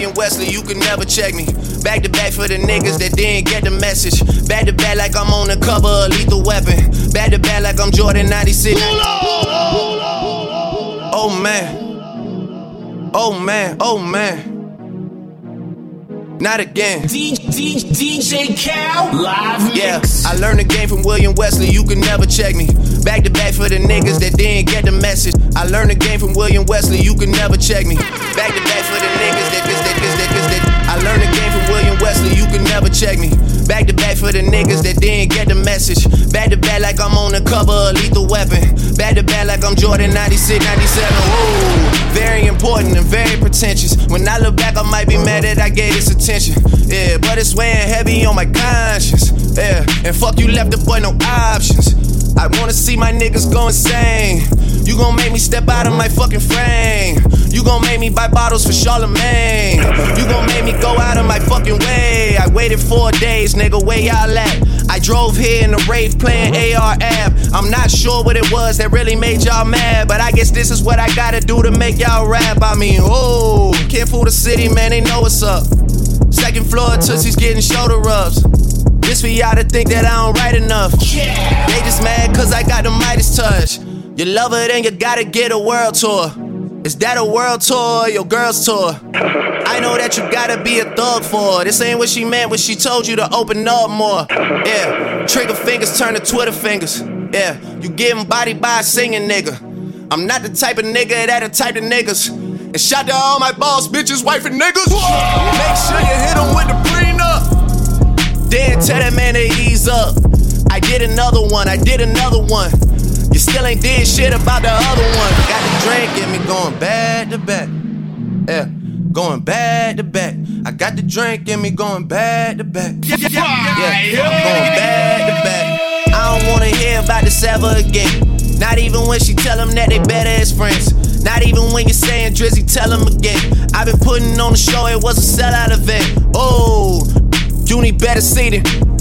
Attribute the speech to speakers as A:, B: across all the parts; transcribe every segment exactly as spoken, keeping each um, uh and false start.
A: William Wesley, you can never check me. Back to back for the niggas that didn't get the message. Back to back like I'm on the cover of Lethal Weapon. Back to back like I'm Jordan ninety-six. Oh man. Oh man, oh man. Not again.
B: D D D J Cal, live
A: Yeah,
B: mix.
A: I learned the game from William Wesley, you can never check me. Back to back for the niggas that didn't get the message. I learned the game from William Wesley, you can never check me. Back to back for the niggas that this, that this, that this, that. I learned the game from William Wesley, you can never check me. Back to back for the niggas that didn't get the message. Back to back like I'm on the cover of Lethal Weapon. Back to back like I'm Jordan ninety-six, ninety-seven. Whoa, very important and very pretentious. When I look back, I might be mad that I gave this attention. Yeah, but it's weighing heavy on my conscience. Yeah, and fuck you left the boy no options. I wanna see my niggas go insane. You gon' make me step out of my fucking frame. You gon' make me buy bottles for Charlemagne. You gon' make me go out of my fucking way. I waited four days, nigga, where y'all at? I drove here in a rave playing A R app. I'm not sure what it was that really made y'all mad, but I guess this is what I gotta do to make y'all rap. I mean, oh, can't fool the city, man, they know what's up. Second floor, Tootsie's getting shoulder rubs. This for y'all to think that I don't write enough.
B: Yeah.
A: They just mad cause I got the Midas touch. You love her, then you gotta get a world tour. Is that a world tour or your girl's tour? I know that you gotta be a thug for her. This ain't what she meant when she told you to open up more. Yeah, trigger fingers turn to Twitter fingers. Yeah, you getting bodied by a singing nigga. I'm not the type of nigga that a type of niggas. And shout to all my boss bitches, wife and niggas. Make sure you hit them with the prenup. Then tell that man to ease up. I did another one, I did another one. You still ain't did shit about the other one. Got the drink in me going back to back. Yeah, going back to back. I got the drink in me going back to back. Yeah, yeah, yeah. I'm going back to back. I don't wanna hear about this ever again. Not even when she tell them that they better as friends. Not even when you're saying Drizzy, tell them again. I've been putting on the show, it was a sellout event. Oh, you need better seating.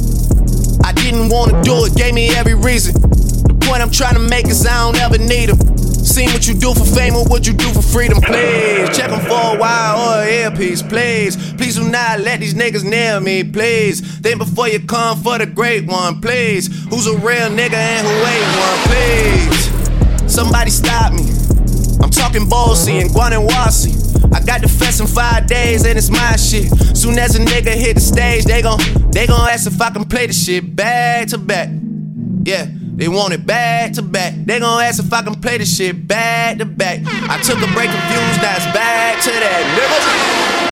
A: I didn't wanna do it, gave me every reason. The point I'm trying to make is I don't ever need them. Seen what you do for fame or what you do for freedom, please. Check them for a while or an earpiece, please. Please do not let these niggas near me, please. Think before you come for the great one, please. Who's a real nigga and who ain't one, please. Somebody stop me. I'm talking Bossy and Guanawasi. I got the fest in five days and it's my shit. Soon as a nigga hit the stage, they gon' they gon' ask if I can play the shit back to back. Yeah, they want it back to back. They gon' ask if I can play the shit back to back. I took a break from views, now it's back to that, niggas.